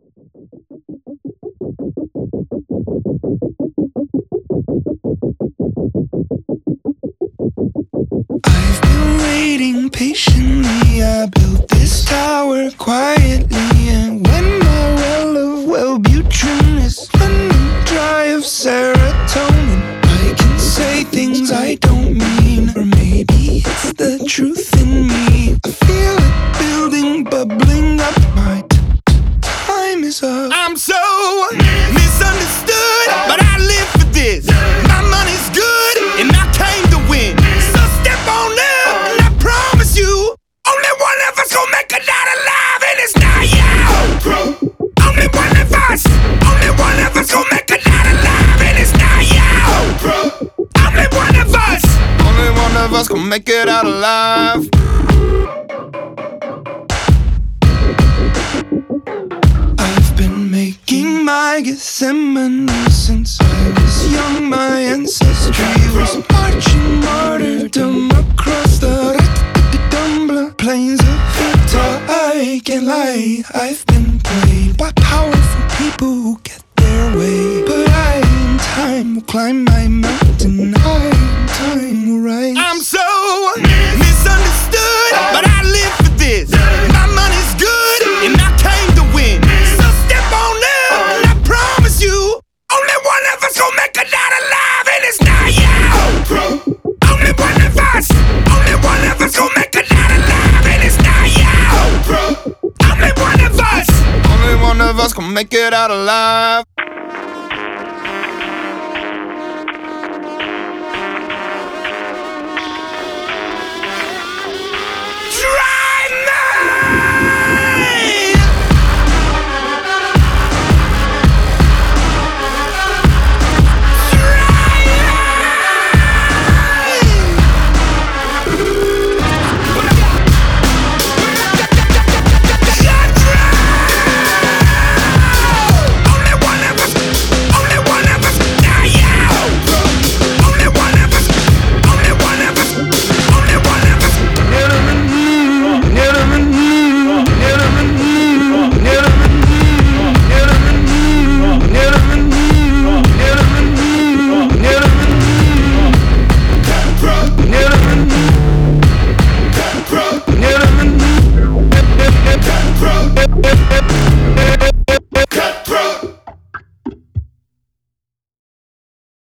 I've been waiting patiently. I built this tower quietly, and when my well of Wellbutrin is running dry of serotonin, I can say things I don't mean, or maybe it's the truth in me. I feel it building, bubbling up. My time is up. I'm so misunderstood, but I live for this. My money's good, and I came to win. So step on up, and I promise you, only one of us gon' make it out alive, and it's not you. Only one of us gon' make it out alive, and it's not you. Only one of us gon' make it out alive. I've been making my Gethsemane since I was young. My ancestry was marching martyrdom across the plains of Utah. I can't lie, I've been played by powerful people who get their way. But I, in time, will climb my mountain. I, in time, will rise. I'm so misunderstood, but I live for this. My money's good, and I came to win. So step on up, and I promise you, only one of us gon' make it out alive, and it's not you. Only one of us gon' make it out alive, and it's not you. Only one of us gon' make it out alive.